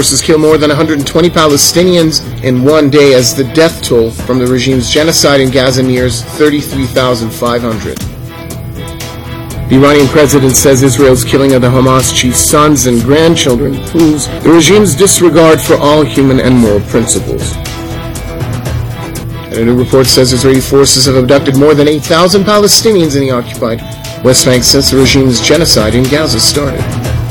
Forces kill more than 120 Palestinians in one day as the death toll from the regime's genocide in Gaza nears 33,500. The Iranian president says Israel's killing of the Hamas chief's sons and grandchildren proves the regime's disregard for all human and moral principles. And a new report says Israeli forces have abducted more than 8,000 Palestinians in the occupied West Bank since the regime's genocide in Gaza started.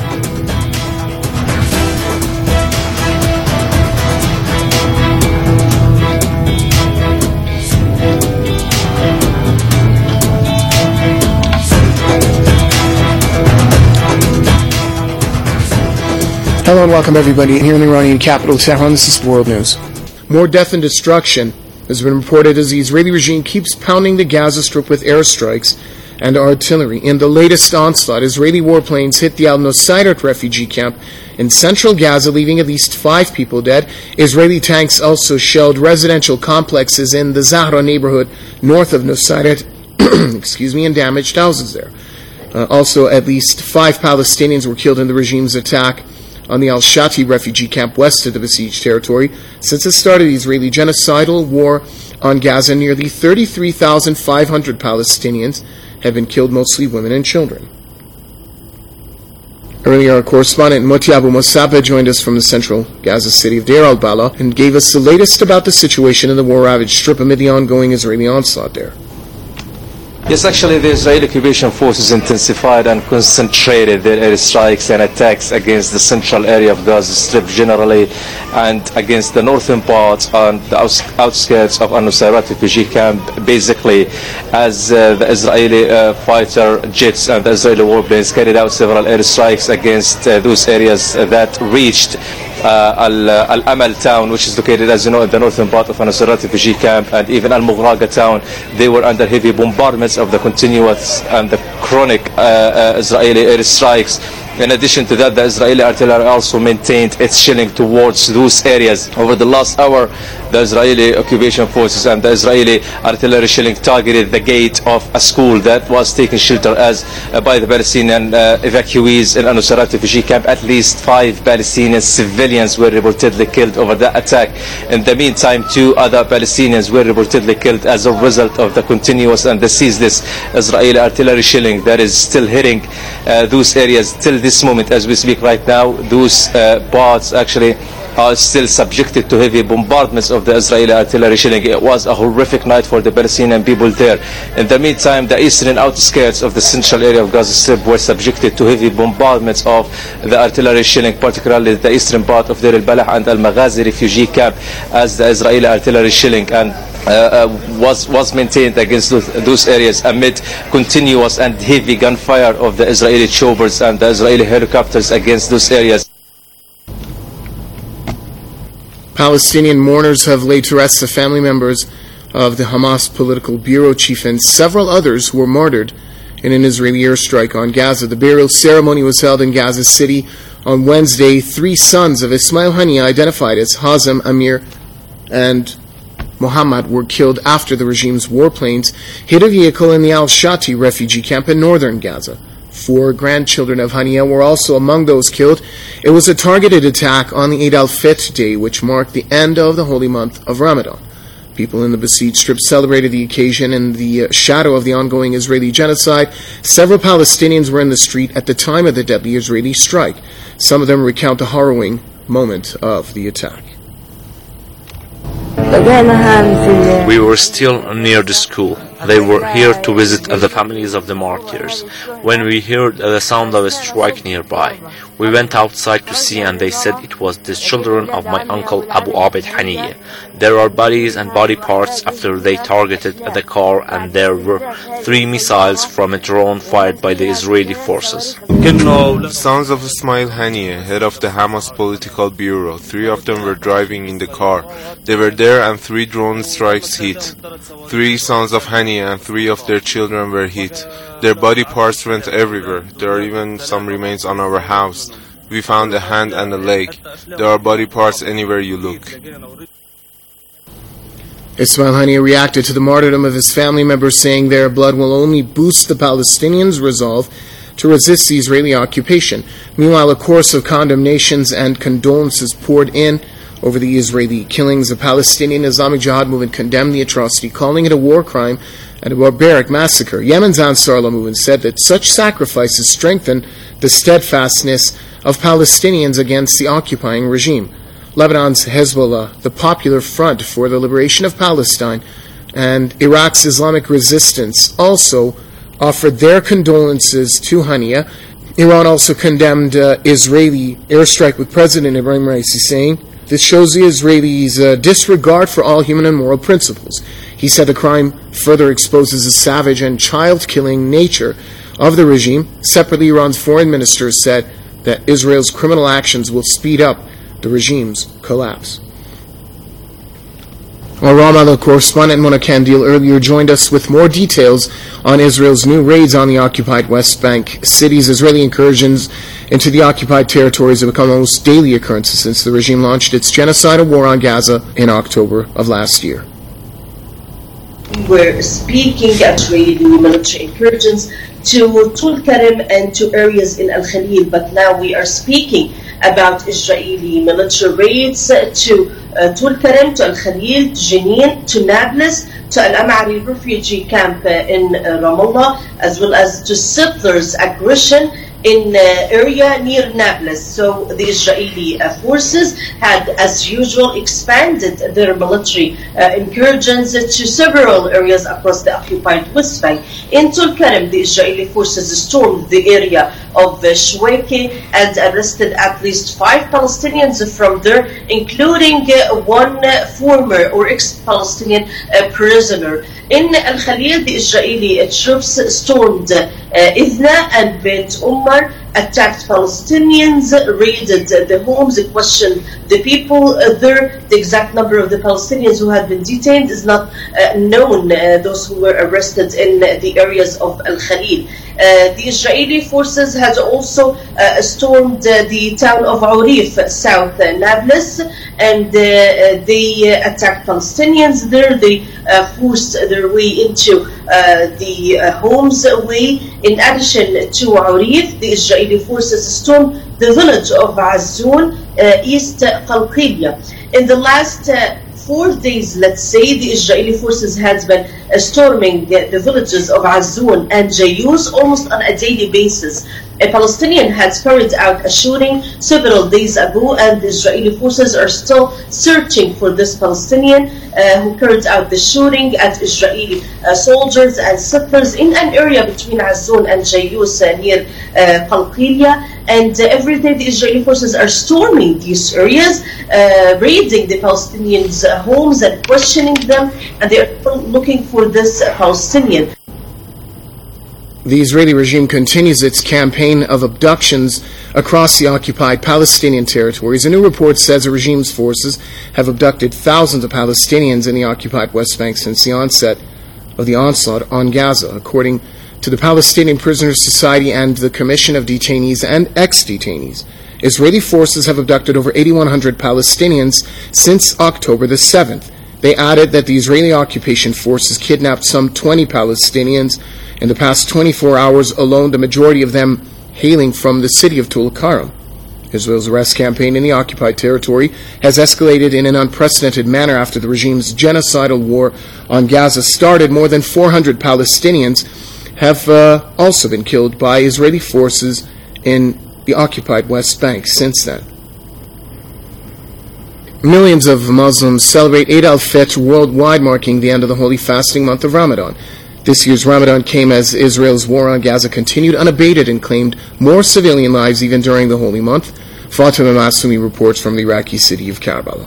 Hello and welcome everybody. Here in the Iranian capital, Tehran, this is World News. More death and destruction has been reported as the Israeli regime keeps pounding the Gaza Strip with airstrikes and artillery. In the latest onslaught, Israeli warplanes hit the Al-Nusayrat refugee camp in central Gaza, leaving at least 5 people dead. Israeli tanks also shelled residential complexes in the Zahra neighborhood north of Nusayrat, and damaged houses there. Also, at least 5 Palestinians were killed in the regime's attack on the Al-Shati refugee camp west of the besieged territory. Since the start of the Israeli genocidal war on Gaza, nearly 33,500 Palestinians have been killed, mostly women and children. Earlier, our correspondent Moti Abu Musab joined us from the central Gaza city of Deir al-Bala and gave us the latest about the situation in the war-ravaged strip amid the ongoing Israeli onslaught there. Yes, actually, the Israeli occupation forces intensified and concentrated their airstrikes and attacks against the central area of Gaza Strip generally, and against the northern parts and the outskirts of Al-Nusayrat refugee camp, basically, as the Israeli fighter jets and the Israeli warplanes carried out several airstrikes against those areas that reached Al-Amal town, which is located, as you know, in the northern part of Al-Nusayrat refugee camp, and even Al-Mughraqa town. They were under heavy bombardments of the continuous and the chronic Israeli airstrikes. In addition to that, the Israeli artillery also maintained its shelling towards those areas. Over the last hour, the Israeli occupation forces and the Israeli artillery shelling targeted the gate of a school that was taken shelter as by the Palestinian evacuees in Al-Nusayrat refugee camp. At least 5 Palestinian civilians were reportedly killed over that attack. In the meantime, 2 other Palestinians were reportedly killed as a result of the continuous and the ceaseless Israeli artillery shelling that is still hitting those areas till this moment as we speak right now. Those parts actually are still subjected to heavy bombardments of the Israeli artillery shelling. It was a horrific night for the Palestinian people there. In the meantime, the eastern outskirts of the central area of Gaza Strip were subjected to heavy bombardments of the artillery shelling, particularly the eastern part of Deir al-Balah and Al-Maghazi refugee camp, as the Israeli artillery shelling and was maintained against those areas amid continuous and heavy gunfire of the Israeli choppers and the Israeli helicopters against those areas. Palestinian mourners have laid to rest the family members of the Hamas political bureau chief and several others who were martyred in an Israeli airstrike on Gaza. The burial ceremony was held in Gaza City on Wednesday. 3 sons of Ismail Haniyeh, identified as Hazem, Amir, and Muhammad, were killed after the regime's warplanes hit a vehicle in the Al-Shati refugee camp in northern Gaza. 4 grandchildren of Haniyeh were also among those killed. It was a targeted attack on the Eid al-Fitr day, which marked the end of the holy month of Ramadan. People in the besieged strip celebrated the occasion in the shadow of the ongoing Israeli genocide. Several Palestinians were in the street at the time of the deadly Israeli strike. Some of them recount the harrowing moment of the attack. We were still near the school. They were here to visit the families of the martyrs. When we heard the sound of a strike nearby, we went outside to see, and they said it was the children of my uncle Abu Abed Haniyeh. There are bodies and body parts after they targeted the car, and there were 3 missiles from a drone fired by the Israeli forces. Sons of Ismail Haniyeh, head of the Hamas political bureau. 3 of them were driving in the car. They were there and 3 drone strikes hit. 3 sons of Haniyeh and 3 of their children were hit. Their body parts went everywhere. There are even some remains on our house. We found a hand and a leg. There are body parts anywhere you look. Ismail Haniyeh reacted to the martyrdom of his family members, saying their blood will only boost the Palestinians' resolve to resist the Israeli occupation. Meanwhile, a chorus of condemnations and condolences poured in over the Israeli killings. The Palestinian Islamic Jihad movement condemned the atrocity, calling it a war crime and a barbaric massacre. Yemen's Ansar Allah movement said that such sacrifices strengthen the steadfastness of Palestinians against the occupying regime. Lebanon's Hezbollah, the Popular Front for the Liberation of Palestine, and Iraq's Islamic Resistance also offered their condolences to Hania. Iran also condemned Israeli airstrike with President Ibrahim Raisi, saying, "This shows the Israelis' disregard for all human and moral principles." He said the crime further exposes the savage and child-killing nature of the regime. Separately, Iran's foreign minister said that Israel's criminal actions will speed up the regime's collapse. Our Ramallah correspondent Mona Kandil earlier joined us with more details on Israel's new raids on the occupied West Bank cities. Israeli incursions into the occupied territories have become almost daily occurrences since the regime launched its genocidal war on Gaza in October of last year. We were speaking at Israeli military incursions to Tulkarem and to areas in Al-Khalil, but now we are speaking about Israeli military raids to Tulkarem, to Al-Khalil, to Jenin, to Nablus, to Al-Am'ari refugee camp in Ramallah, as well as to settlers' aggression in area near Nablus. So the Israeli forces had, as usual, expanded their military incursions to several areas across the occupied West Bank. In Tulkarem, the Israeli forces stormed the area of Shweke and arrested at least 5 Palestinians from there, including one former or ex-Palestinian prisoner. In Al-Khalil, the Israeli troops stormed Idna and Beit Umar, attacked Palestinians, raided the homes, questioned the people there. The exact number of the Palestinians who had been detained is not known, those who were arrested in the areas of Al-Khalil. The Israeli forces had also stormed the town of Urif, South Nablus, and they attacked Palestinians there. They forced their way into the homes way. In addition to Urif, the Israeli forces stormed the village of Azzoun, East Qalqilia. In the last 4 days, let's say, the Israeli forces had been storming the villages of Azzoun and Jayus almost on a daily basis. A Palestinian had carried out a shooting several days ago, and the Israeli forces are still searching for this Palestinian who carried out the shooting at Israeli soldiers and settlers in an area between Azzoun and Jayus near Qalqilia. And every day the Israeli forces are storming these areas, raiding the Palestinians' homes and questioning them, and they are looking for this Palestinian. The Israeli regime continues its campaign of abductions across the occupied Palestinian territories. A new report says the regime's forces have abducted thousands of Palestinians in the occupied West Bank since the onset of the onslaught on Gaza. According to the Palestinian Prisoners Society and the Commission of Detainees and Ex-Detainees, Israeli forces have abducted over 8,100 Palestinians since October the 7th. They added that the Israeli occupation forces kidnapped some 20 Palestinians in the past 24 hours alone, the majority of them hailing from the city of Tulkarem. Israel's arrest campaign in the occupied territory has escalated in an unprecedented manner after the regime's genocidal war on Gaza started. More than 400 Palestinians have also been killed by Israeli forces in the occupied West Bank since then. Millions of Muslims celebrate Eid al-Fitr worldwide, marking the end of the holy fasting month of Ramadan. This year's Ramadan came as Israel's war on Gaza continued unabated and claimed more civilian lives even during the holy month. Fatima Masumi reports from the Iraqi city of Karbala.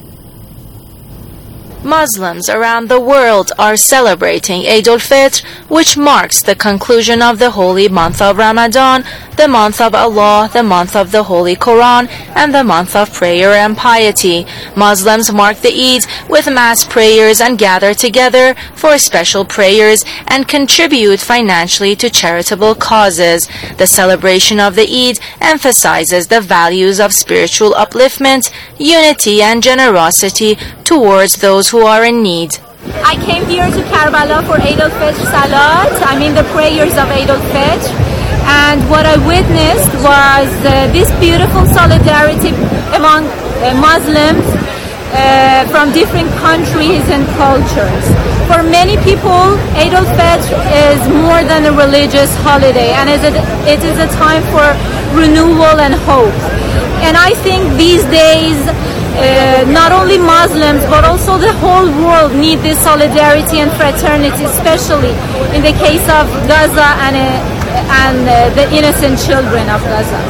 Muslims around the world are celebrating Eid al-Fitr, which marks the conclusion of the holy month of Ramadan, the month of Allah, the month of the Holy Quran, and the month of prayer and piety. Muslims mark the Eid with mass prayers and gather together for special prayers and contribute financially to charitable causes. The celebration of the Eid emphasizes the values of spiritual upliftment, unity, and generosity towards those who are in need. I came here to Karbala for Eid al-Fitr Salat, the prayers of Eid al-Fitr. And what I witnessed was this beautiful solidarity among Muslims from different countries and cultures. For many people, Eid al-Fitr is more than a religious holiday, and it is a time for renewal and hope. And I think these days, not only Muslims, but also the whole world need this solidarity and fraternity, especially in the case of Gaza and the innocent children of Gaza.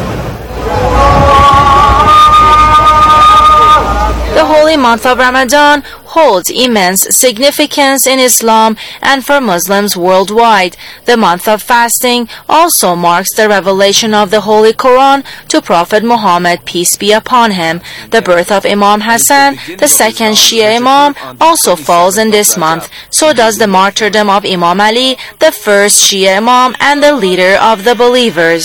The holy month of Ramadan holds immense significance in Islam and for Muslims worldwide. The month of fasting also marks the revelation of the Holy Quran to Prophet Muhammad, peace be upon him. The birth of Imam Hassan, the second Shia Imam, also falls in this month. So does the martyrdom of Imam Ali, the first Shia Imam and the leader of the believers.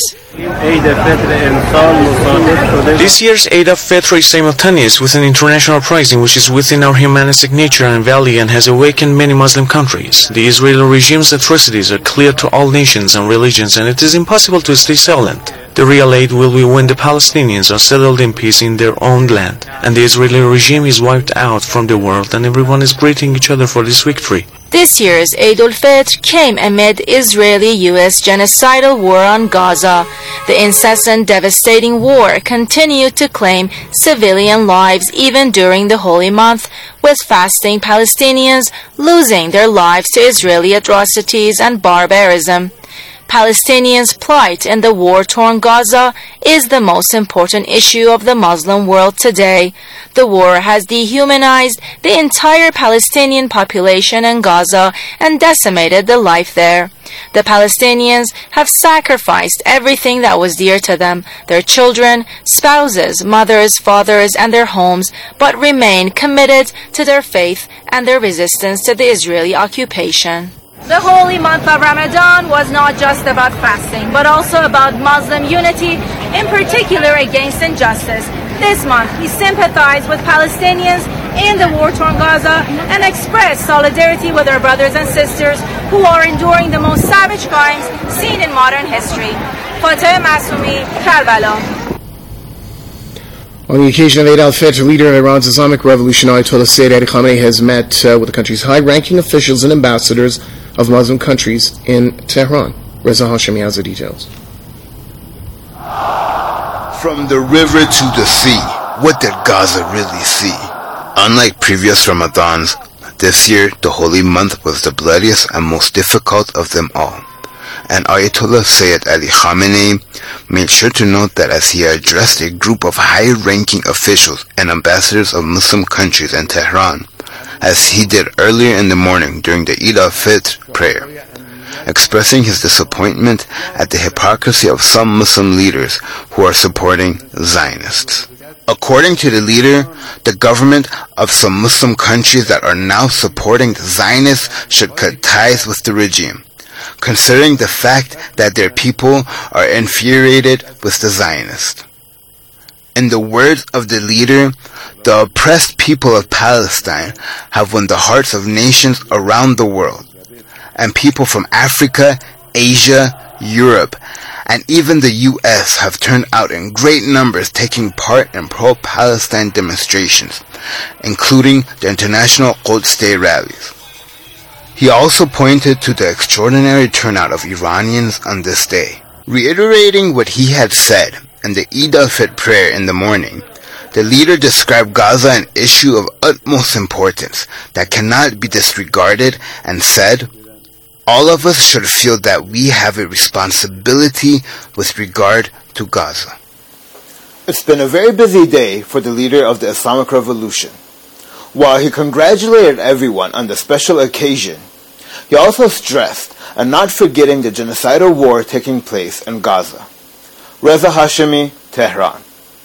This year's Eid al-Fitr is simultaneous with an international uprising which is within our humanistic nature and value and has awakened many Muslim countries. The Israeli regime's atrocities are clear to all nations and religions, and it is impossible to stay silent. The real aid will be when the Palestinians are settled in peace in their own land, and the Israeli regime is wiped out from the world, and everyone is greeting each other for this victory. This year's Eid al-Fitr came amid Israeli-U.S. genocidal war on Gaza. The incessant devastating war continued to claim civilian lives even during the holy month, with fasting Palestinians losing their lives to Israeli atrocities and barbarism. Palestinians' plight in the war-torn Gaza is the most important issue of the Muslim world today. The war has dehumanized the entire Palestinian population in Gaza and decimated the life there. The Palestinians have sacrificed everything that was dear to them, their children, spouses, mothers, fathers, and their homes, but remain committed to their faith and their resistance to the Israeli occupation. The holy month of Ramadan was not just about fasting, but also about Muslim unity, in particular against injustice. This month, he sympathized with Palestinians in the war-torn Gaza and expressed solidarity with our brothers and sisters who are enduring the most savage crimes seen in modern history. Fateh Masoumi, Karbala. On the occasion of Eid al-Fitr, leader of Iran's Islamic Revolution, Ayatollah Sayyid Ali Khamenei, has met with the country's high-ranking officials and ambassadors of Muslim countries in Tehran. Reza Hashemi has the details. From the river to the sea, what did Gaza really see? Unlike previous Ramadans, this year the holy month was the bloodiest and most difficult of them all. And Ayatollah Sayyid Ali Khamenei made sure to note that as he addressed a group of high-ranking officials and ambassadors of Muslim countries in Tehran, as he did earlier in the morning during the Eid al-Fitr prayer, expressing his disappointment at the hypocrisy of some Muslim leaders who are supporting Zionists. According to the leader, the government of some Muslim countries that are now supporting the Zionists should cut ties with the regime, considering the fact that their people are infuriated with the Zionists. In the words of the leader, the oppressed people of Palestine have won the hearts of nations around the world, and people from Africa, Asia, Europe, and even the U.S. have turned out in great numbers taking part in pro-Palestine demonstrations, including the International Quds Day rallies. He also pointed to the extraordinary turnout of Iranians on this day. Reiterating what he had said in the Eid al-Fitr prayer in the morning, the leader described Gaza an issue of utmost importance that cannot be disregarded and said, "All of us should feel that we have a responsibility with regard to Gaza." It's been a very busy day for the leader of the Islamic Revolution. While he congratulated everyone on the special occasion, he also stressed on not forgetting the genocidal war taking place in Gaza. Reza Hashemi, Tehran.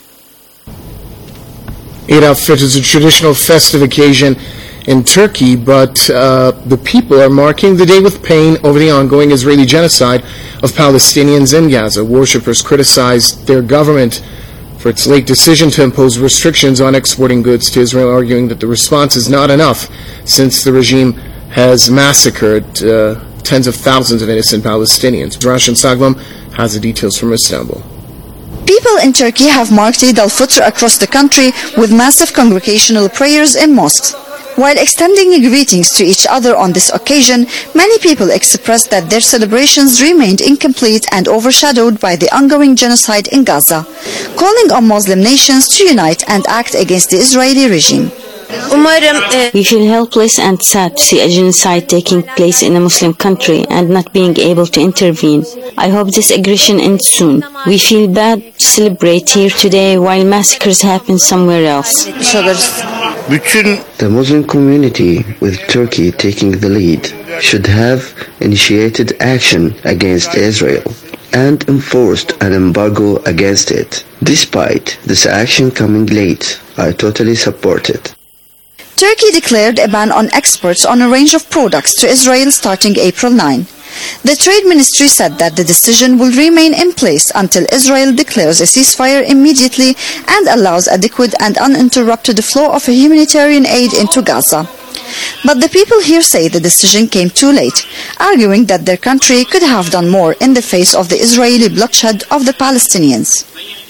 Eid al-Fitr is a traditional festive occasion in Turkey, but the people are marking the day with pain over the ongoing Israeli genocide of Palestinians in Gaza. Worshippers criticized their government for its late decision to impose restrictions on exporting goods to Israel, arguing that the response is not enough since the regime has massacred tens of thousands of innocent Palestinians. Rashan Saglam has the details from Istanbul. People in Turkey have marked Eid al-Fitr across the country with massive congregational prayers in mosques. While extending greetings to each other on this occasion, many people expressed that their celebrations remained incomplete and overshadowed by the ongoing genocide in Gaza, calling on Muslim nations to unite and act against the Israeli regime. We feel helpless and sad to see a genocide taking place in a Muslim country and not being able to intervene. I hope this aggression ends soon. We feel bad to celebrate here today while massacres happen somewhere else. The Muslim community, with Turkey taking the lead, should have initiated action against Israel and enforced an embargo against it. Despite this action coming late, I totally support it. Turkey declared a ban on exports on a range of products to Israel starting April 9. The Trade Ministry said that the decision will remain in place until Israel declares a ceasefire immediately and allows adequate and uninterrupted flow of humanitarian aid into Gaza. But the people here say the decision came too late, arguing that their country could have done more in the face of the Israeli bloodshed of the Palestinians.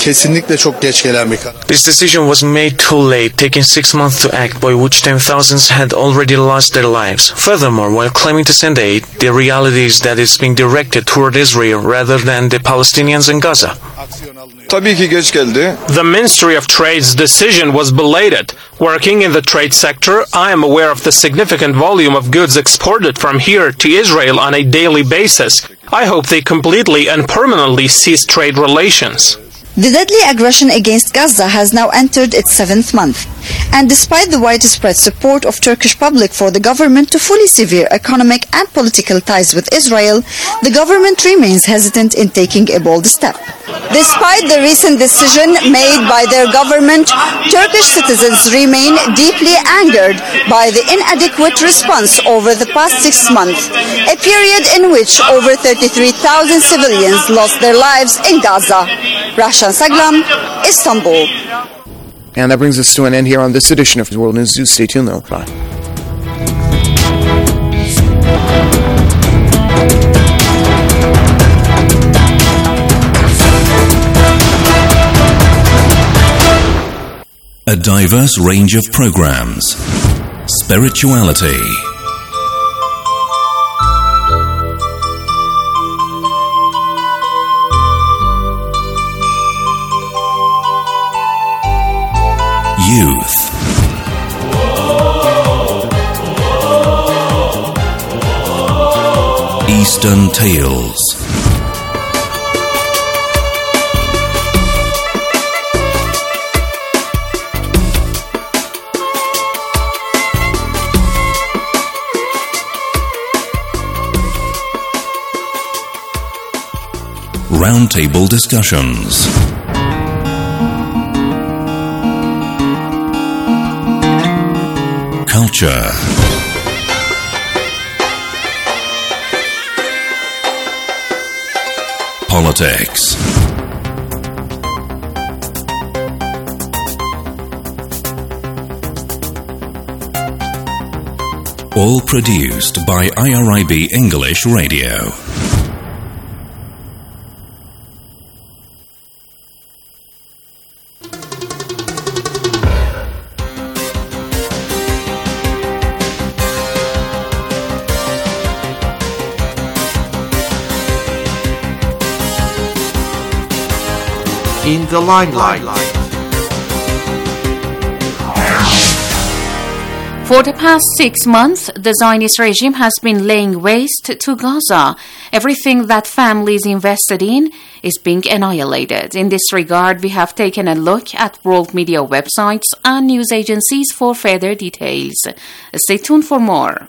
This decision was made too late, taking 6 months to act, by which time thousands had already lost their lives. Furthermore, while claiming to send aid, the reality is that it's being directed toward Israel rather than the Palestinians in Gaza. The Ministry of Trade's decision was belated. Working in the trade sector, I am aware of the significant volume of goods exported from here to Israel on a daily basis. I hope they completely and permanently cease trade relations. The deadly aggression against Gaza has now entered its 7th month, and despite the widespread support of Turkish public for the government to fully sever economic and political ties with Israel, the government remains hesitant in taking a bold step. Despite the recent decision made by their government, Turkish citizens remain deeply angered by the inadequate response over the past 6 months, a period in which over 33,000 civilians lost their lives in Gaza. Rashan Saglam, Istanbul. And that brings us to an end here on this edition of World News. Stay tuned though. Bye. A diverse range of programs. Spirituality. Youth. Eastern Tales. Roundtable discussions. Culture. Politics. All produced by IRIB English Radio. In the limelight. For the past 6 months, the Zionist regime has been laying waste to Gaza. Everything that families invested in is being annihilated. In this regard, we have taken a look at world media websites and news agencies for further details. Stay tuned for more.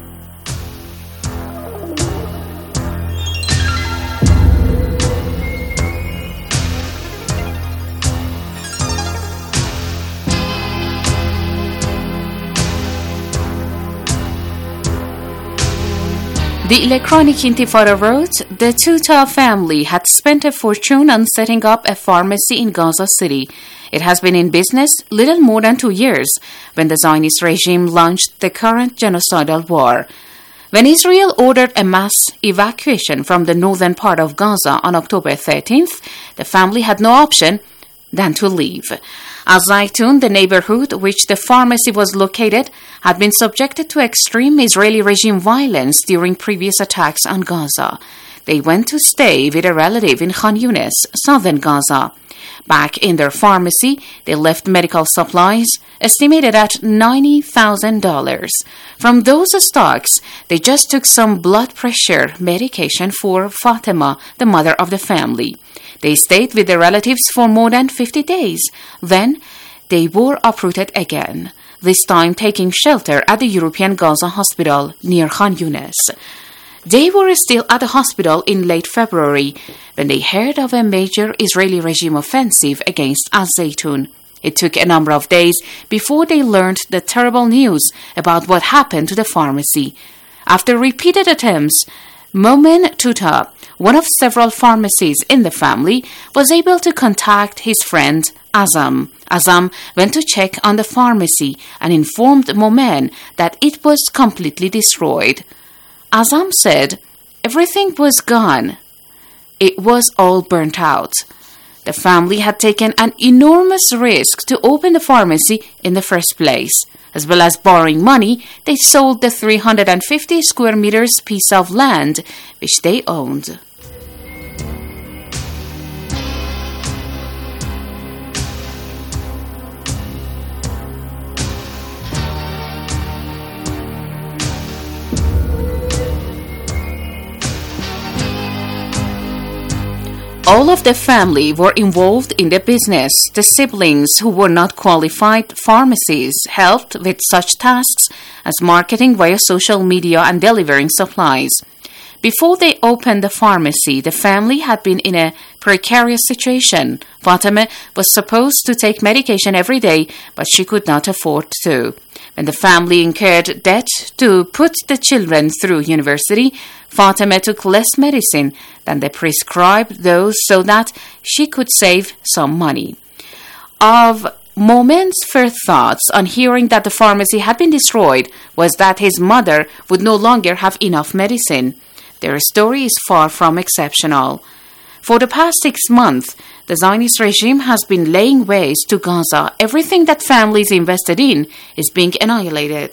The Electronic Intifada wrote, the Tuta family had spent a fortune on setting up a pharmacy in Gaza City. It has been in business little more than 2 years when the Zionist regime launched the current genocidal war. When Israel ordered a mass evacuation from the northern part of Gaza on October 13th, the family had no option than to leave. Al-Zaytun, the neighborhood which the pharmacy was located, had been subjected to extreme Israeli regime violence during previous attacks on Gaza. They went to stay with a relative in Khan Yunis, southern Gaza. Back in their pharmacy, they left medical supplies estimated at $90,000. From those stocks, they just took some blood pressure medication for Fatima, the mother of the family. They stayed with their relatives for more than 50 days. Then, they were uprooted again, this time taking shelter at the European Gaza hospital near Khan Yunis. They were still at the hospital in late February when they heard of a major Israeli regime offensive against Al-Zaytun. It took a number of days before they learned the terrible news about what happened to the pharmacy. After repeated attempts, Momen Tuta, one of several pharmacies in the family, was able to contact his friend Azam. Azam went to check on the pharmacy and informed Momen that it was completely destroyed. Azam said, everything was gone. It was all burnt out. The family had taken an enormous risk to open the pharmacy in the first place. As well as borrowing money, they sold the 350 square meters piece of land which they owned. All of the family were involved in the business. The siblings who were not qualified pharmacists helped with such tasks as marketing via social media and delivering supplies. Before they opened the pharmacy, the family had been in a precarious situation. Fatima was supposed to take medication every day, but she could not afford to. When the family incurred debt to put the children through university, Fatima took less medicine than they prescribed those so that she could save some money. Of Momen's first thoughts on hearing that the pharmacy had been destroyed was that his mother would no longer have enough medicine. Their story is far from exceptional. For the past 6 months, the Zionist regime has been laying waste to Gaza. Everything that families invested in is being annihilated.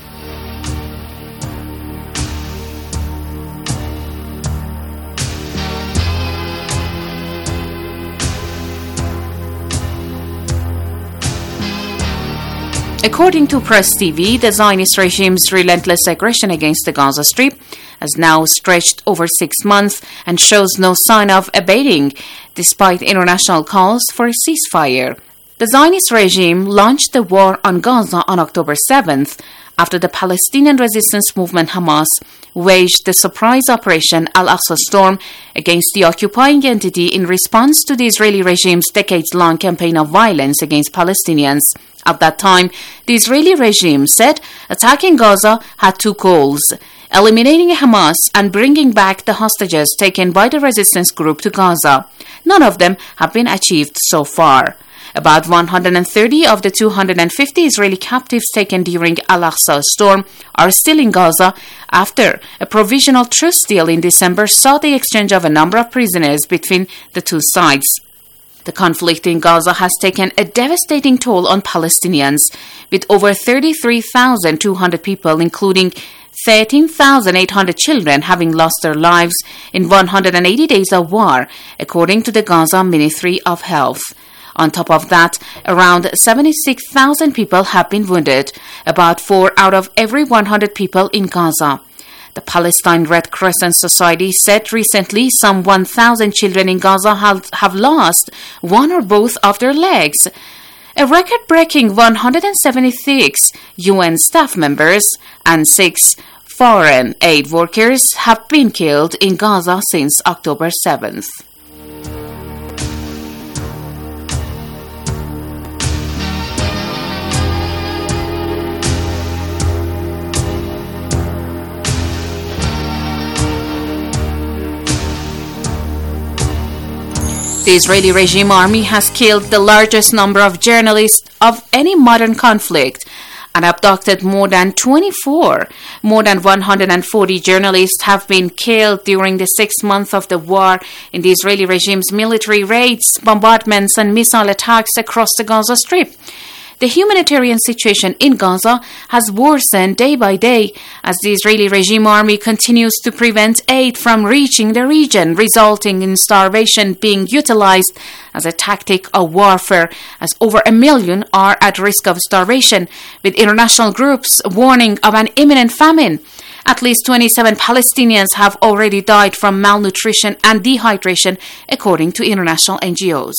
According to Press TV, the Zionist regime's relentless aggression against the Gaza Strip has now stretched over 6 months and shows no sign of abating, despite international calls for a ceasefire. The Zionist regime launched the war on Gaza on October 7th, after the Palestinian resistance movement Hamas waged the surprise operation Al-Aqsa Storm against the occupying entity in response to the Israeli regime's decades-long campaign of violence against Palestinians. At that time, the Israeli regime said attacking Gaza had 2 goals: eliminating Hamas and bringing back the hostages taken by the resistance group to Gaza. None of them have been achieved so far. About 130 of the 250 Israeli captives taken during Al-Aqsa Storm are still in Gaza after a provisional truce deal in December saw the exchange of a number of prisoners between the two sides. The conflict in Gaza has taken a devastating toll on Palestinians, with over 33,200 people, including 13,800 children, having lost their lives in 180 days of war, according to the Gaza Ministry of Health. On top of that, around 76,000 people have been wounded, about 4 out of every 100 people in Gaza. The Palestine Red Crescent Society said recently some 1,000 children in Gaza have lost one or both of their legs. A record-breaking 176 UN staff members and 6 foreign aid workers have been killed in Gaza since October 7th. The Israeli regime army has killed the largest number of journalists of any modern conflict and abducted more than 24. More than 140 journalists have been killed during the 6 months of the war in the Israeli regime's military raids, bombardments, and missile attacks across the Gaza Strip. The humanitarian situation in Gaza has worsened day by day as the Israeli regime army continues to prevent aid from reaching the region, resulting in starvation being utilized as a tactic of warfare, as over 1 million are at risk of starvation, with international groups warning of an imminent famine. At least 27 Palestinians have already died from malnutrition and dehydration, according to international NGOs.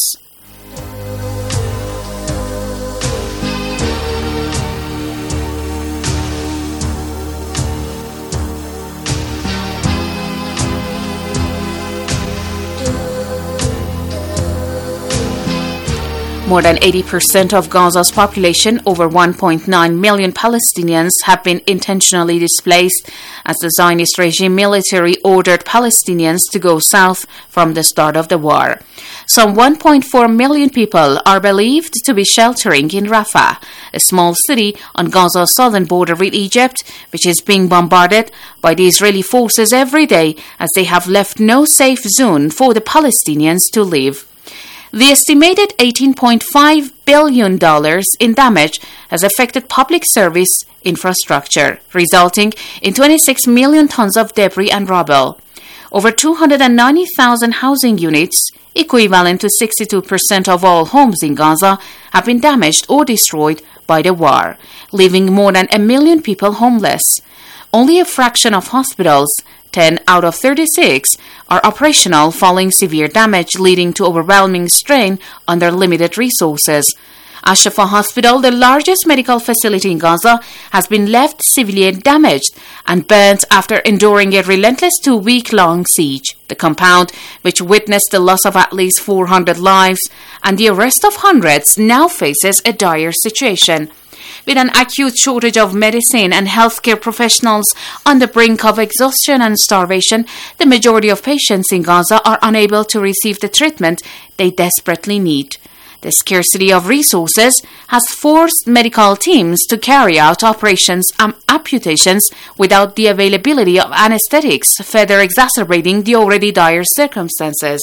More than 80% of Gaza's population, over 1.9 million Palestinians, have been intentionally displaced as the Zionist regime military ordered Palestinians to go south from the start of the war. Some 1.4 million people are believed to be sheltering in Rafah, a small city on Gaza's southern border with Egypt, which is being bombarded by the Israeli forces every day as they have left no safe zone for the Palestinians to live. The estimated $18.5 billion in damage has affected public service infrastructure, resulting in 26 million tons of debris and rubble. Over 290,000 housing units, equivalent to 62% of all homes in Gaza, have been damaged or destroyed by the war, leaving more than 1 million people homeless. Only a fraction of hospitals, 10 out of 36, are operational following severe damage, leading to overwhelming strain on their limited resources. Al-Shifa Hospital, the largest medical facility in Gaza, has been left severely damaged and burnt after enduring a relentless 2-week-long siege. The compound, which witnessed the loss of at least 400 lives and the arrest of hundreds, now faces a dire situation. With an acute shortage of medicine and healthcare professionals on the brink of exhaustion and starvation, the majority of patients in Gaza are unable to receive the treatment they desperately need. The scarcity of resources has forced medical teams to carry out operations and amputations without the availability of anesthetics, further exacerbating the already dire circumstances.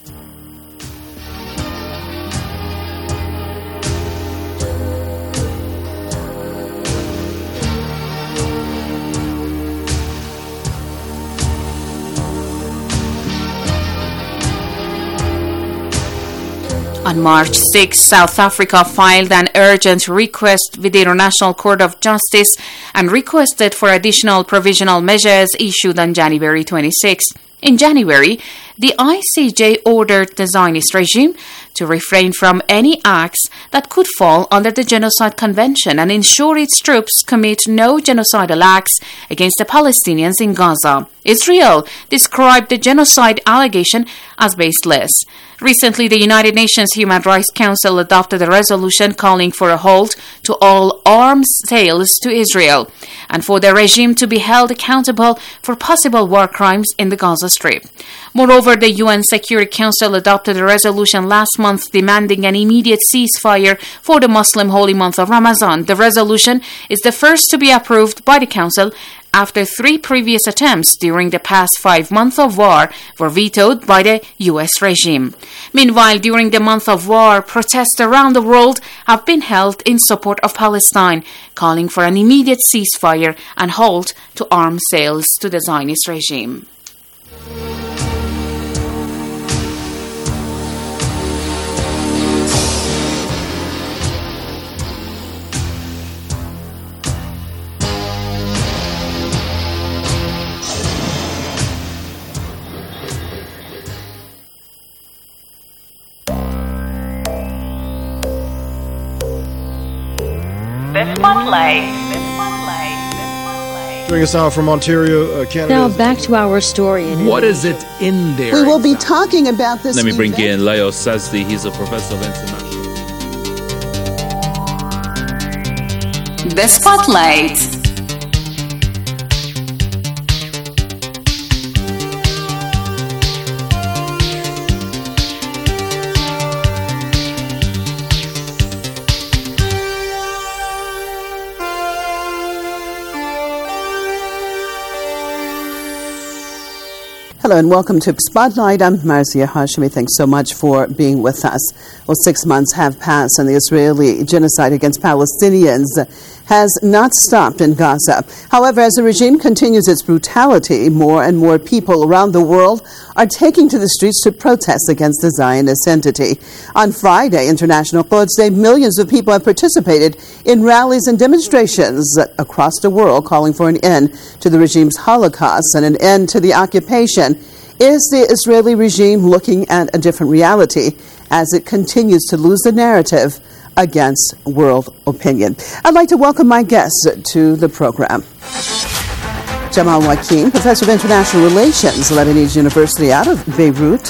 On March 6, South Africa filed an urgent request with the International Court of Justice and requested for additional provisional measures issued on January 26. In January, the ICJ ordered the Zionist regime to refrain from any acts that could fall under the Genocide Convention and ensure its troops commit no genocidal acts against the Palestinians in Gaza. Israel described the genocide allegation as baseless. Recently, the United Nations Human Rights Council adopted a resolution calling for a halt to all arms sales to Israel and for the regime to be held accountable for possible war crimes in the Gaza Strip. Moreover, the UN Security Council adopted a resolution last month demanding an immediate ceasefire for the Muslim holy month of Ramadan. The resolution is the first to be approved by the Council after 3 previous attempts during the past 5 months of war were vetoed by the U.S. regime. Meanwhile, during the month of war, protests around the world have been held in support of Palestine, calling for an immediate ceasefire and halt to arms sales to the Zionist regime. The Spotlight. Joining us now from Ontario, Canada. Now back to our story. What is it in there? We will be talking about this. Let me bring in Leo Sazdi. He's a professor of international. The Spotlight. Hello and welcome to Spotlight. I'm Marzia Hashemi. Thanks so much for being with us. Well, 6 months have passed and the Israeli genocide against Palestinians has not stopped in Gaza. However, as the regime continues its brutality, more and more people around the world are taking to the streets to protest against the Zionist entity. On Friday, International Quds Day, millions of people have participated in rallies and demonstrations across the world calling for an end to the regime's Holocaust and an end to the occupation. Is the Israeli regime looking at a different reality as it continues to lose the narrative against world opinion? I'd like to welcome my guests to the program. Jamal Wakim, Professor of International Relations, Lebanese University out of Beirut.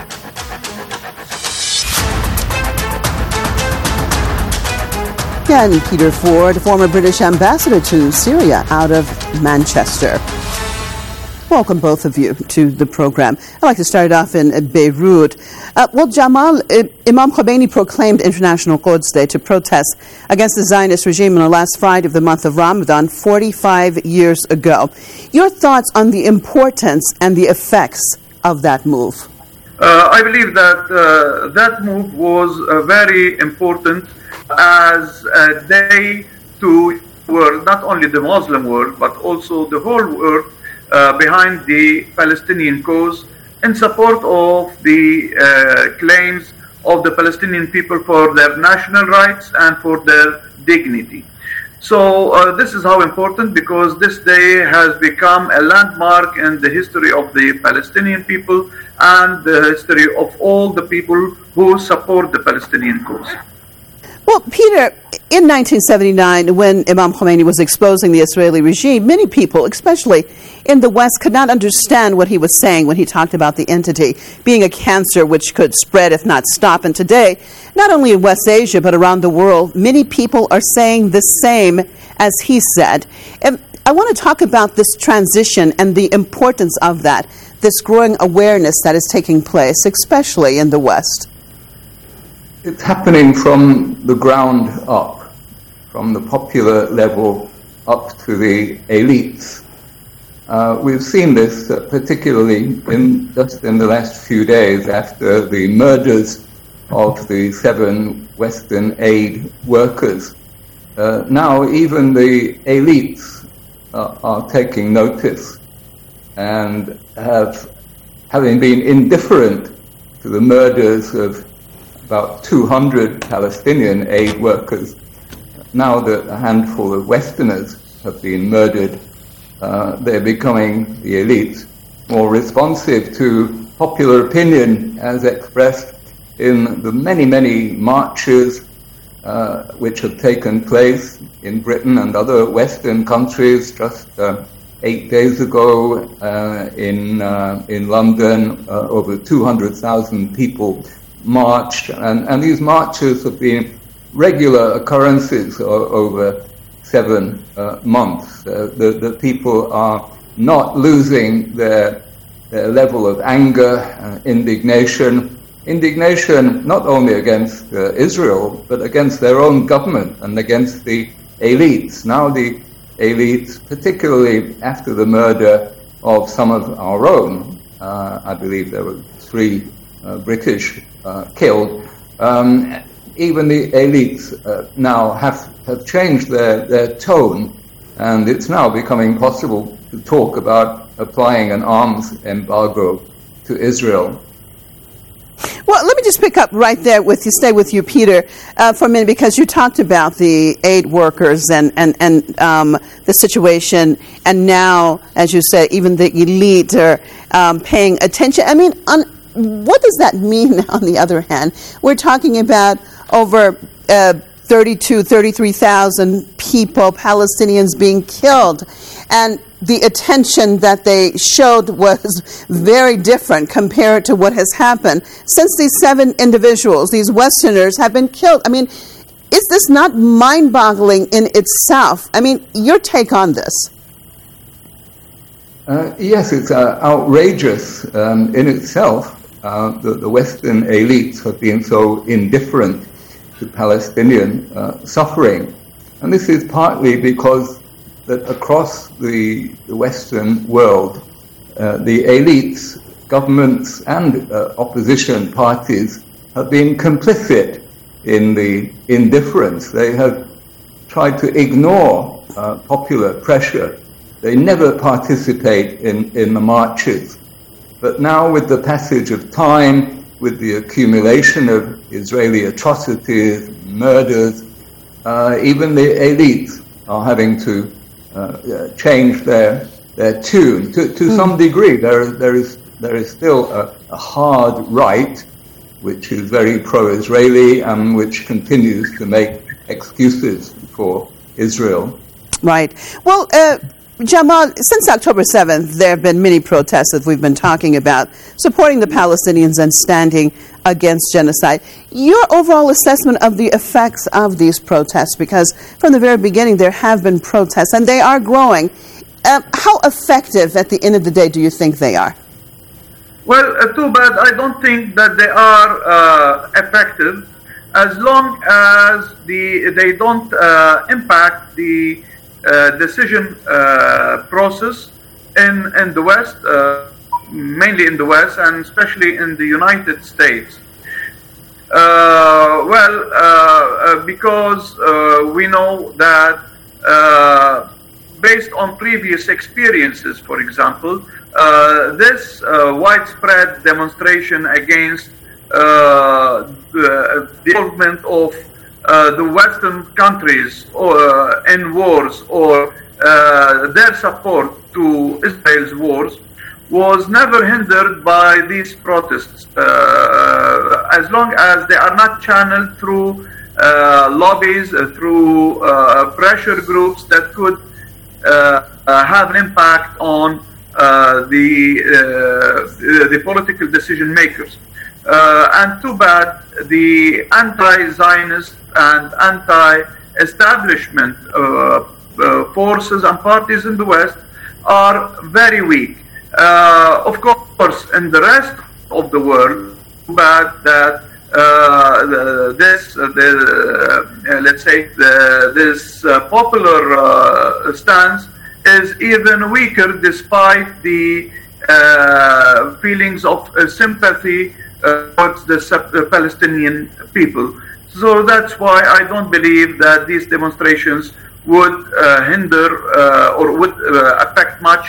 And Peter Ford, former British ambassador to Syria out of Manchester. Welcome, both of you, to the program. I'd like to start off in Beirut. Well, Jamal, Imam Khomeini proclaimed International Quds Day to protest against the Zionist regime on the last Friday of the month of Ramadan 45 years ago. Your thoughts on the importance and the effects of that move? I believe that that move was very important as a day to world, not only the Muslim world, but also the whole world, behind the Palestinian cause in support of the claims of the Palestinian people for their national rights and for their dignity. So this is how important, because this day has become a landmark in the history of the Palestinian people and the history of all the people who support the Palestinian cause. Well, Peter, in 1979, when Imam Khomeini was exposing the Israeli regime, many people, especially in the West, could not understand what he was saying when he talked about the entity being a cancer which could spread if not stop. And today, not only in West Asia, but around the world, many people are saying the same as he said. And I want to talk about this transition and the importance of that, this growing awareness that is taking place, especially in the West. It's happening from the ground up, from the popular level up to the elites. We've seen this particularly just in the last few days after the murders of the 7 Western aid workers. Now even the elites are taking notice and having been indifferent to the murders of about 200 Palestinian aid workers. Now that a handful of Westerners have been murdered, they're becoming, the elites, more responsive to popular opinion as expressed in the many, many marches which have taken place in Britain and other Western countries. Just 8 days ago in London, over 200,000 people marched, and these marches have been regular occurrences over 7 months. The people are not losing their level of anger, indignation not only against Israel, but against their own government and against the elites. Now the elites, particularly after the murder of some of our own, I believe there were 3 British killed, even the elites now have changed their tone, and it's now becoming possible to talk about applying an arms embargo to Israel. Well, let me just pick up right there with you, stay with you, Peter, for a minute, because you talked about the aid workers and the situation, and now, as you said, even the elite are paying attention. I mean, what does that mean, on the other hand? We're talking about over 33,000 people, Palestinians, being killed. And the attention that they showed was very different compared to what has happened since these 7 individuals, these Westerners, have been killed. I mean, is this not mind-boggling in itself? I mean, your take on this? Yes, it's outrageous in itself. The Western elites have been so indifferent to Palestinian suffering. And this is partly because that across the Western world, the elites governments and opposition parties have been complicit in the indifference. They have tried to ignore popular pressure. They never participate in the marches. But now, with the passage of time, with the accumulation of Israeli atrocities, murders, even the elites are having to change their tune. To some degree, there is still a hard right, which is very pro-Israeli and which continues to make excuses for Israel. Right. Well, Jamal, since October 7th, there have been many protests that we've been talking about, supporting the Palestinians and standing against genocide. Your overall assessment of the effects of these protests, because from the very beginning there have been protests and they are growing. How effective at the end of the day do you think they are? Well, too bad. I don't think that they are effective as long as they don't impact the decision process in the West, mainly in the West, and especially in the United States. Because we know that based on previous experiences, for example, this widespread demonstration against the involvement of the Western countries in wars or their support to Israel's wars was never hindered by these protests, as long as they are not channeled through lobbies, through pressure groups that could have an impact on the political decision makers. And too bad the anti-Zionist and anti-establishment forces and parties in the West are very weak. Of course, in the rest of the world, too bad that this popular stance is even weaker despite the feelings of sympathy towards the Palestinian people. So that's why I don't believe that these demonstrations would hinder or would affect much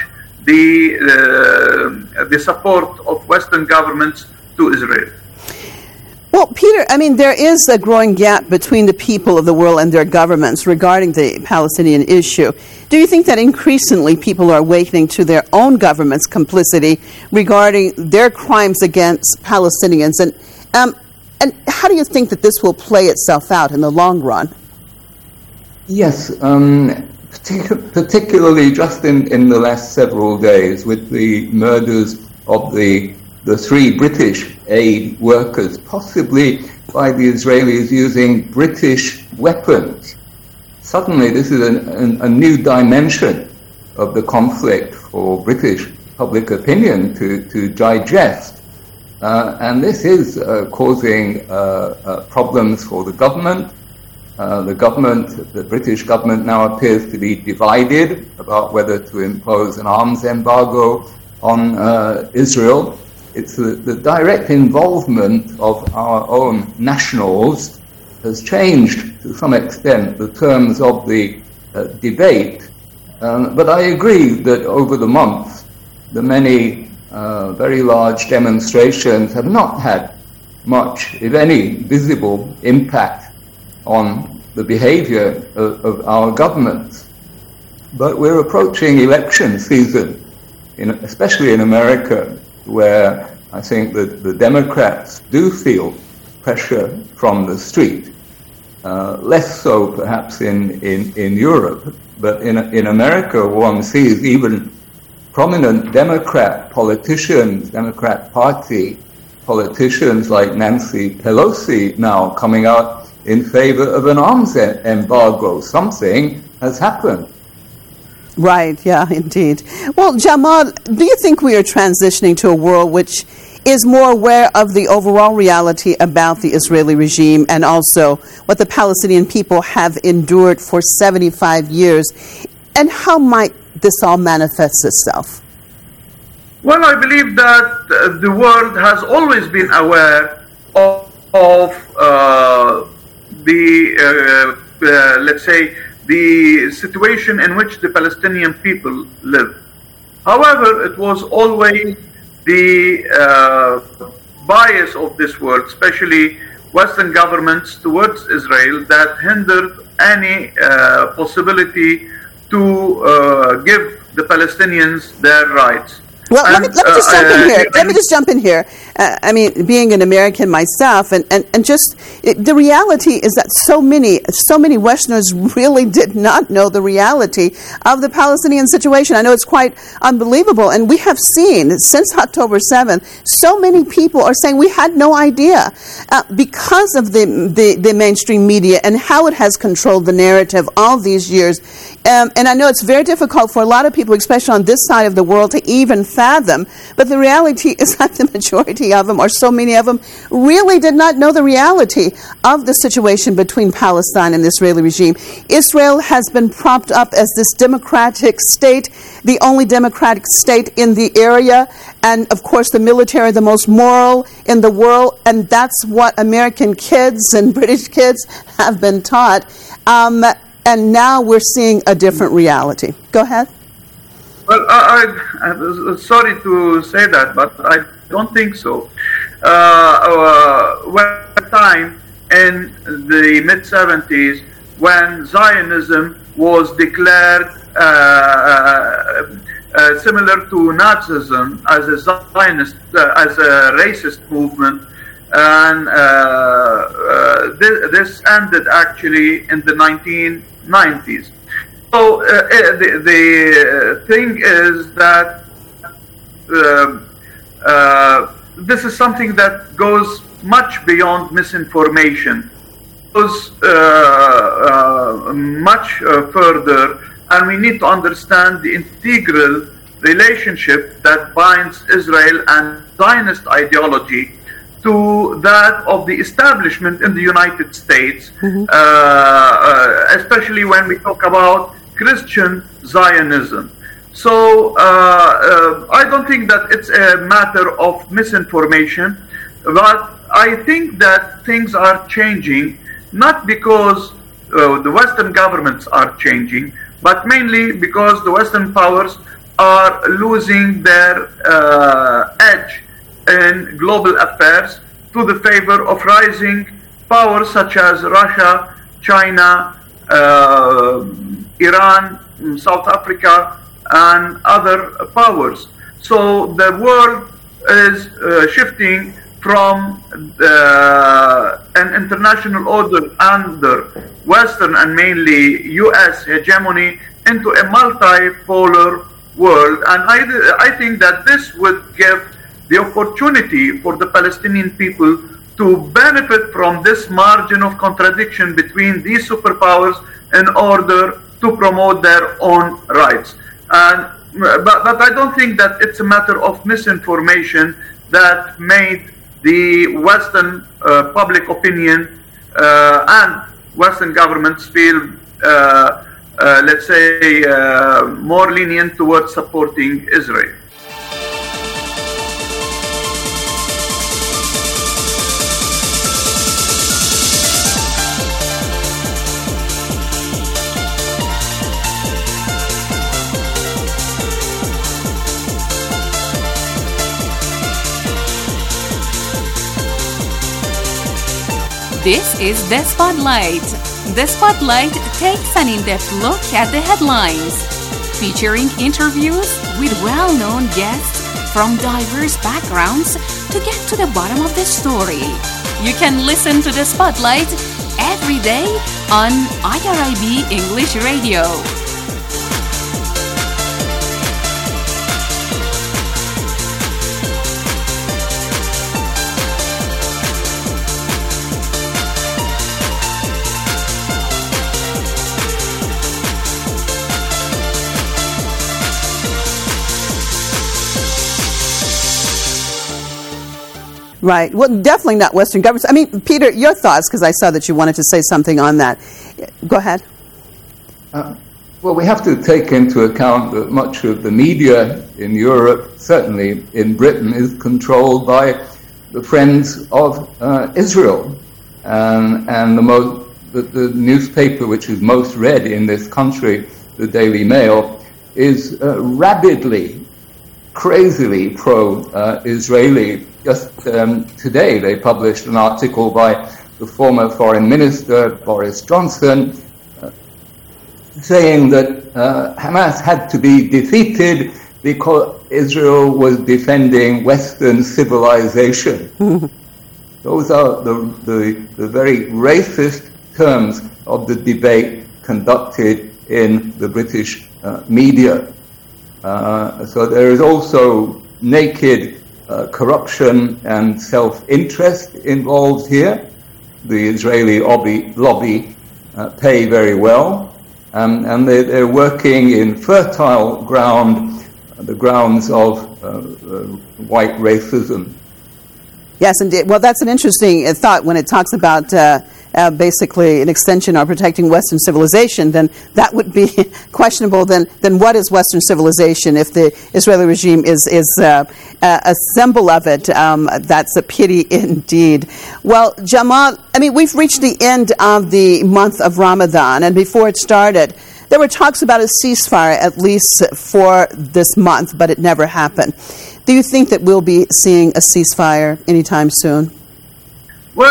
the support of Western governments to Israel. Well, Peter, I mean, there is a growing gap between the people of the world and their governments regarding the Palestinian issue. Do you think that increasingly people are awakening to their own government's complicity regarding their crimes against Palestinians? And how do you think that this will play itself out in the long run? Yes, particularly just in the last several days with the murders of the three British aid workers, possibly by the Israelis using British weapons. Suddenly this is a new dimension of the conflict for British public opinion to digest. And this is causing problems for the government. The British government now appears to be divided about whether to impose an arms embargo on Israel. It's the direct involvement of our own nationals has changed to some extent the terms of the debate. But I agree that over the months, the many very large demonstrations have not had much, if any, visible impact on the behavior of our governments. But we're approaching election season, especially in America, where I think that the Democrats do feel pressure from the street. Less so perhaps in Europe, but in America one sees even prominent Democrat politicians, Democrat Party politicians like Nancy Pelosi now coming out in favor of an arms embargo. Something has happened. Right, yeah, indeed. Well, Jamal, do you think we are transitioning to a world which is more aware of the overall reality about the Israeli regime and also what the Palestinian people have endured for 75 years? And how might this all manifest itself? Well, I believe that the world has always been aware of let's say, the situation in which the Palestinian people live. However, it was always the bias of this world, especially Western governments towards Israel, that hindered any possibility to give the Palestinians their rights. Well, let me just jump in here. Let me just jump in here. I mean, being an American myself, and just the reality is that so many Westerners really did not know the reality of the Palestinian situation. I know it's quite unbelievable, and we have seen since October 7th, so many people are saying we had no idea because of the mainstream media and how it has controlled the narrative all these years. And I know it's very difficult for a lot of people, especially on this side of the world, to even fathom. But the reality is that the majority of them, or so many of them, really did not know the reality of the situation between Palestine and the Israeli regime. Israel has been propped up as this democratic state, the only democratic state in the area, and of course the military, the most moral in the world, and that's what American kids and British kids have been taught. And now we're seeing a different reality. Go ahead. Well, I'm sorry to say that, but I don't think so. One time in the mid-70s, when Zionism was declared similar to Nazism as a Zionist, as a racist movement, and this ended actually in the 1990s. So the thing is that this is something that goes much beyond misinformation. It goes much further, and we need to understand the integral relationship that binds Israel and Zionist ideology to that of the establishment in the United States, especially when we talk about Christian Zionism. So I don't think that it's a matter of misinformation, but I think that things are changing, not because the Western governments are changing, but mainly because the Western powers are losing their edge in global affairs to the favor of rising powers such as Russia, China, Iran, South Africa, and other powers. So the world is shifting from an international order under Western and mainly US hegemony into a multipolar world. And I think that this would give the opportunity for the Palestinian people to benefit from this margin of contradiction between these superpowers in order to promote their own rights. And but I don't think that it's a matter of misinformation that made the Western public opinion and Western governments feel, let's say, more lenient towards supporting Israel. This is The Spotlight. The Spotlight takes an in-depth look at the headlines, featuring interviews with well-known guests from diverse backgrounds to get to the bottom of the story. You can listen to The Spotlight every day on IRIB English Radio. Right. Well, definitely not Western governments. I mean, Peter, your thoughts, because I saw that you wanted to say something on that. Go ahead. Well, we have to take into account that much of the media in Europe, certainly in Britain, is controlled by the Friends of Israel. And the newspaper which is most read in this country, the Daily Mail, is rabidly, crazily pro-Israeli. Just today they published an article by the former Foreign Minister, Boris Johnson, saying that Hamas had to be defeated because Israel was defending Western civilization. Those are the very racist terms of the debate conducted in the British media. So there is also naked corruption and self-interest involved here. The Israeli lobby pay very well, and they're working in fertile ground, the grounds of white racism. Yes, indeed. Well, that's an interesting thought when it talks about basically an extension of protecting Western civilization. Then that would be questionable. Then what is Western civilization if the Israeli regime is a symbol of it? That's a pity indeed. Well, Jamal, I mean, we've reached the end of the month of Ramadan, and before it started, there were talks about a ceasefire at least for this month, but it never happened. Do you think that we'll be seeing a ceasefire anytime soon? Well,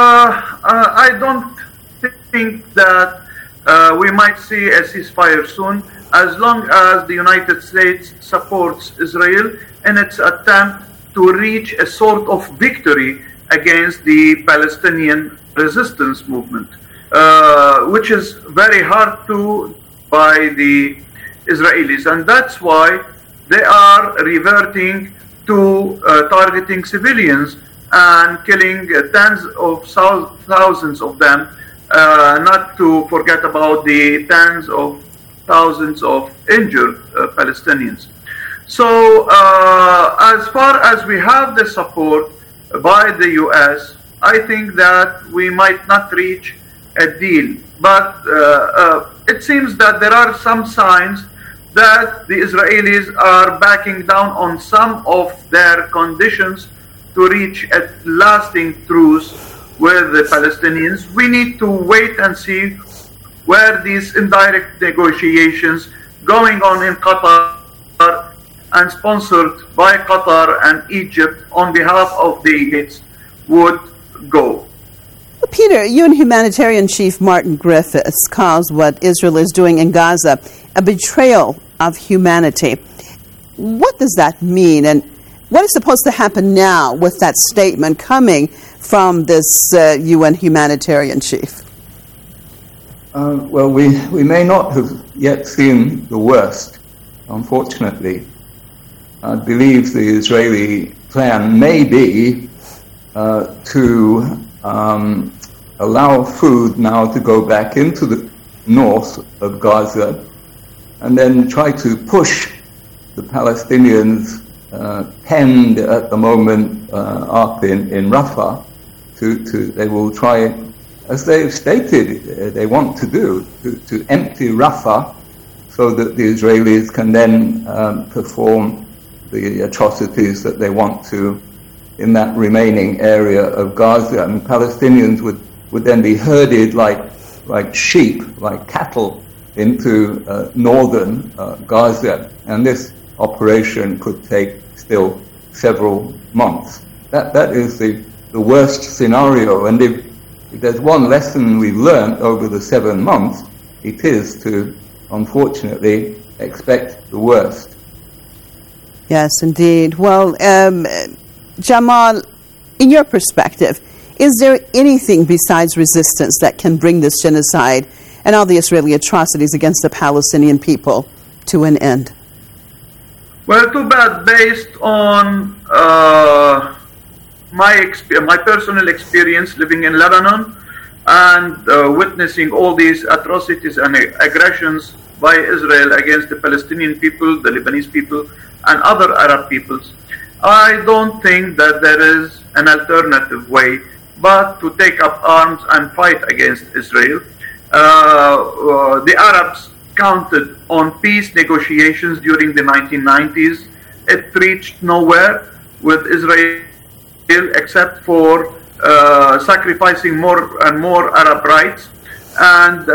I don't think that we might see a ceasefire soon, as long as the United States supports Israel in its attempt to reach a sort of victory against the Palestinian resistance movement, which is very hard to by the Israelis, and that's why they are reverting to targeting civilians and killing tens of thousands of them, not to forget about the tens of thousands of injured Palestinians. So as far as we have the support by the US, I think that we might not reach a deal. But it seems that there are some signs that the Israelis are backing down on some of their conditions to reach a lasting truce with the Palestinians. We need to wait and see where these indirect negotiations going on in Qatar and sponsored by Qatar and Egypt on behalf of the Gates would go. Peter, UN humanitarian chief Martin Griffiths calls what Israel is doing in Gaza a betrayal of humanity. What does that mean, and what is supposed to happen now with that statement coming from this UN humanitarian chief? Well, we may not have yet seen the worst, unfortunately. I believe the Israeli plan may be to allow food now to go back into the north of Gaza and then try to push the Palestinians penned at the moment up in Rafah they will try, as they've stated they want to do, to empty Rafah so that the Israelis can then perform the atrocities that they want to in that remaining area of Gaza. And Palestinians would then be herded like sheep, like cattle, into northern Gaza. And this operation could take still several months. That is the worst scenario. And if there's one lesson we've learned over the 7 months, it is to, unfortunately, expect the worst. Yes, indeed. Well, Jamal, in your perspective, is there anything besides resistance that can bring this genocide and all the Israeli atrocities against the Palestinian people to an end? Well, too bad. Based on my personal experience living in Lebanon and witnessing all these atrocities and aggressions by Israel against the Palestinian people, the Lebanese people, and other Arab peoples, I don't think that there is an alternative way but to take up arms and fight against Israel. The Arabs counted on peace negotiations during the 1990s. It reached nowhere with Israel except for sacrificing more and more Arab rights. And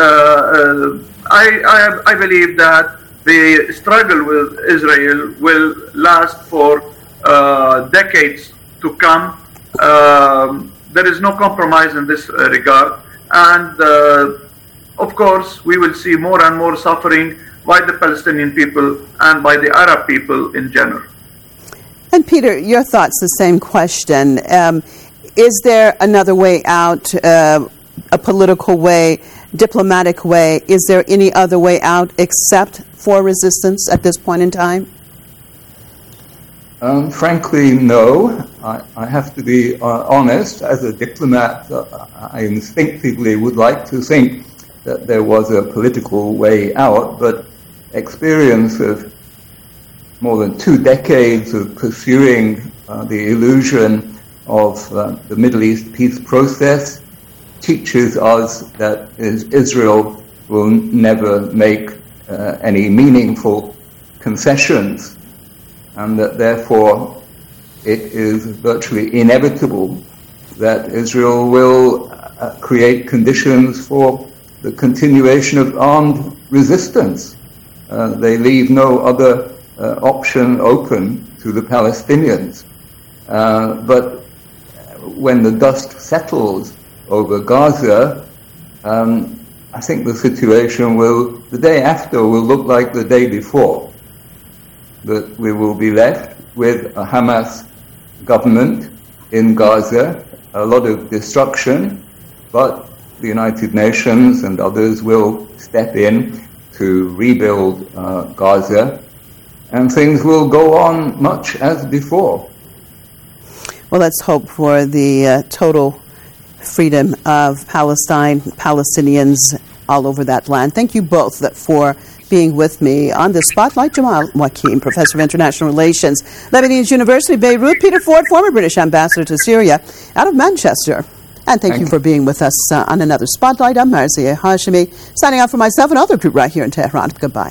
I believe that the struggle with Israel will last for decades to come. There is no compromise in this regard. And of course, we will see more and more suffering by the Palestinian people and by the Arab people in general. And Peter, your thoughts, the same question. Is there another way out, a political way, diplomatic way? Is there any other way out except for resistance at this point in time? Frankly, no. I have to be honest. As a diplomat, I instinctively would like to think that there was a political way out, but experience of more than 2 decades of pursuing the illusion of the Middle East peace process teaches us that Israel will never make any meaningful concessions, and that therefore it is virtually inevitable that Israel will create conditions for the continuation of armed resistance. They leave no other option open to the Palestinians. But when the dust settles over Gaza, I think the situation the day after will look like the day before. That we will be left with a Hamas government in Gaza, a lot of destruction, but the United Nations and others will step in to rebuild Gaza, and things will go on much as before. Well, let's hope for the total freedom of Palestine, Palestinians all over that land. Thank you both for being with me on the Spotlight. Jamal Wakim, Professor of International Relations, Lebanese University, Beirut. Peter Ford, former British Ambassador to Syria, out of Manchester. And thank you for being with us on another Spotlight. I'm Marzieh Hashemi, signing out for myself and other crew right here in Tehran. Goodbye.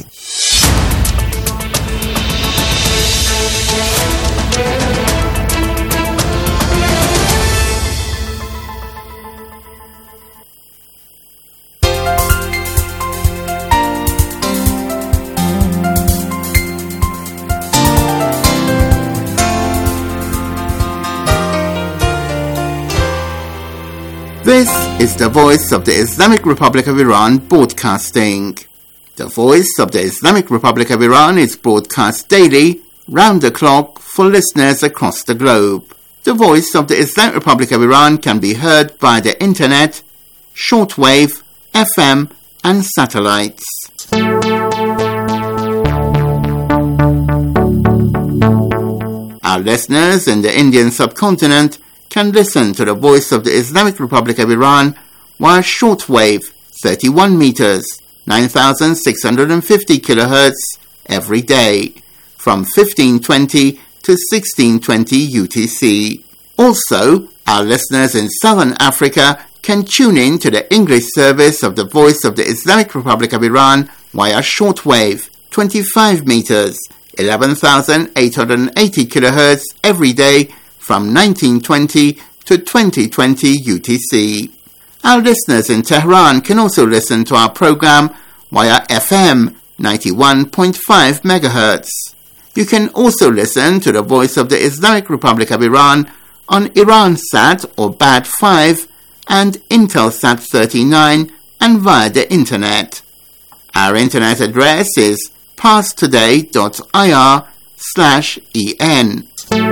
This is the Voice of the Islamic Republic of Iran broadcasting. The Voice of the Islamic Republic of Iran is broadcast daily, round the clock, for listeners across the globe. The Voice of the Islamic Republic of Iran can be heard by the internet, shortwave, FM, and satellites. Our listeners in the Indian subcontinent can listen to the Voice of the Islamic Republic of Iran via shortwave 31 meters, 9,650 kilohertz every day from 1520 to 1620 UTC. Also, our listeners in Southern Africa can tune in to the English service of the Voice of the Islamic Republic of Iran via shortwave 25 meters, 11,880 kilohertz every day from 1920 to 2020 UTC. Our listeners in Tehran can also listen to our program via FM 91.5 MHz. You can also listen to the Voice of the Islamic Republic of Iran on Iransat or BAD5 and Intelsat 39 and via the internet. Our internet address is parstoday.ir/en.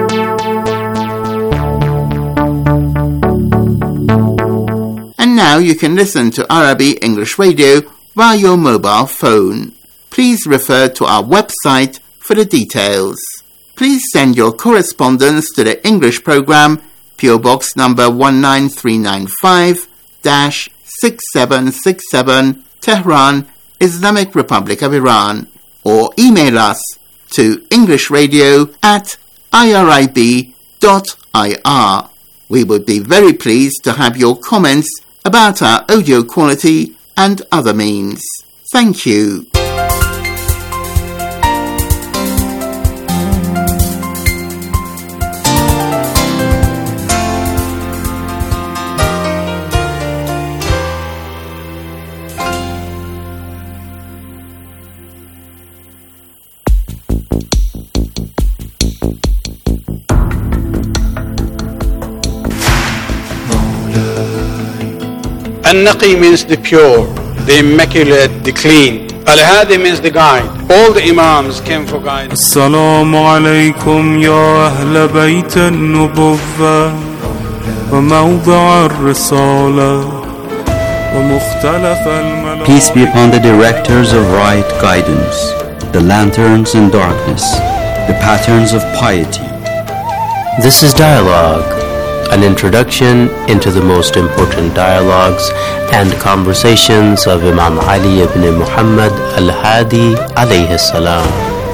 And now you can listen to Arabi English Radio via your mobile phone. Please refer to our website for the details. Please send your correspondence to the English program, PO Box number 19395-6767, Tehran, Islamic Republic of Iran, or email us to englishradio@irib.ir. We would be very pleased to have your comments about our audio quality and other means. Thank you. Al-Naqi means the pure, the immaculate, the clean. Al-Hadi means the guide. All the Imams came for guidance. السلام عليكم يا أهل بيت النبوة وموضع الرسالة ومختلف الملائكة. Peace be upon the directors of right guidance, the lanterns in darkness, the patterns of piety. This is Dialogue, an introduction into the most important dialogues and conversations of Imam Ali ibn Muhammad al-Hadi alayhi salam.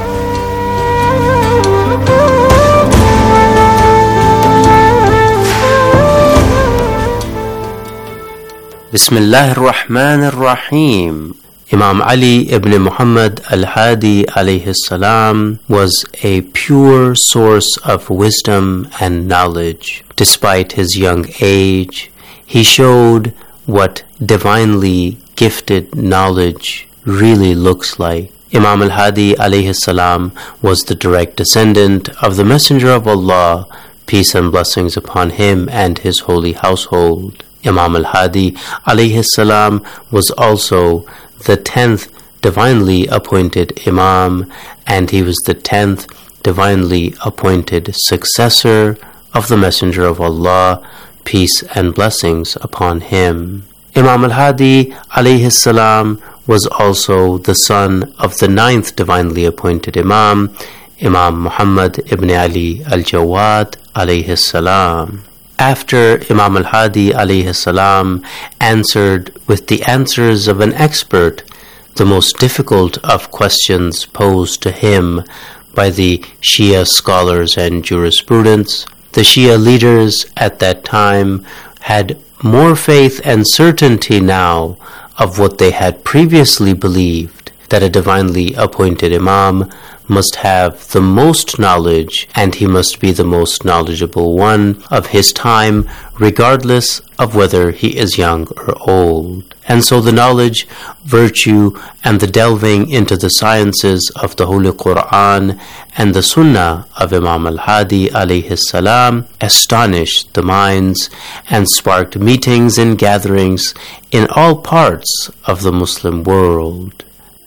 Bismillah ar-Rahman ar-Rahim. Imam Ali ibn Muhammad al-Hadi alayhi salam was a pure source of wisdom and knowledge. Despite his young age, he showed what divinely gifted knowledge really looks like. Imam al-Hadi alayhi salam was the direct descendant of the Messenger of Allah, peace and blessings upon him and his holy household. Imam al-Hadi alayhi salam was also the 10th divinely appointed Imam, and he was the 10th divinely appointed successor of the Messenger of Allah, peace and blessings upon him. Imam al-Hadi alayhi salam was also the son of the 9th divinely appointed Imam, Imam Muhammad ibn Ali al-Jawad alayhi salam. After Imam al-Hadi alayhi salam answered with the answers of an expert the most difficult of questions posed to him by the Shia scholars and jurisprudents, the Shia leaders at that time had more faith and certainty now of what they had previously believed, that a divinely appointed Imam must have the most knowledge, and he must be the most knowledgeable one of his time, regardless of whether he is young or old. And so the knowledge, virtue, and the delving into the sciences of the Holy Quran and the Sunnah of Imam al-Hadi alayhi salam astonished the minds and sparked meetings and gatherings in all parts of the Muslim world.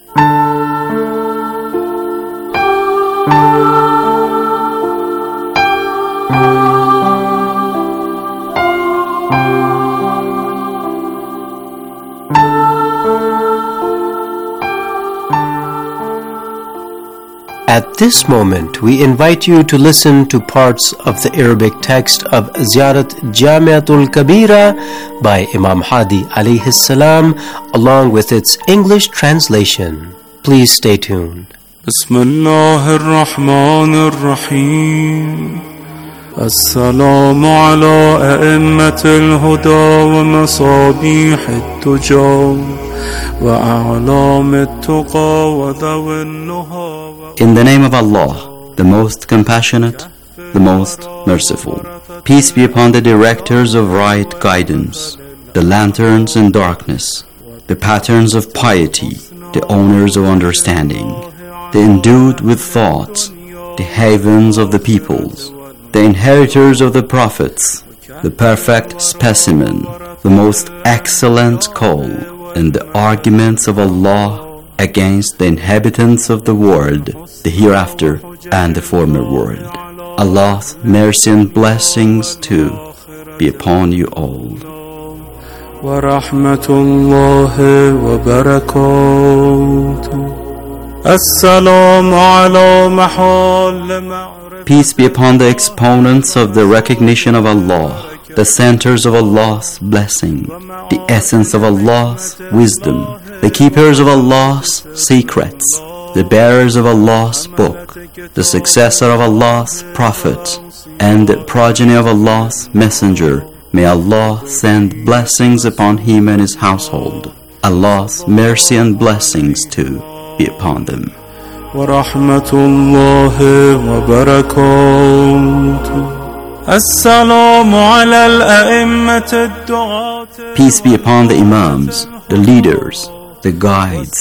At this moment, we invite you to listen to parts of the Arabic text of Ziyarat Jamiatul Kabira by Imam Hadi alayhi salam, along with its English translation. Please stay tuned. Bismillah ar-Rahman ar-Rahim. السلام على أئمة الهدى ومصابيح التجار وأعلام التقى وذوي النهى. In the name of Allah, the most compassionate, the most merciful. Peace be upon the directors of right guidance, the lanterns in darkness, the patterns of piety, the owners of understanding, the endued with thoughts, the havens of the peoples, the inheritors of the prophets, the perfect specimen, the most excellent call, and the arguments of Allah against the inhabitants of the world, the hereafter and the former world. Allah's mercy and blessings too be upon you all. ورحمة الله وبركاته. السلام على محل. Peace be upon the exponents of the recognition of Allah, the centers of Allah's blessing, the essence of Allah's wisdom, the keepers of Allah's secrets, the bearers of Allah's book, the successor of Allah's prophet, and the progeny of Allah's messenger. May Allah send blessings upon him and his household. Allah's mercy and blessings too be upon them. ورحمة الله وبركاته. السلام على الأئمة الدعاة. Peace be upon the Imams, the leaders, the guides,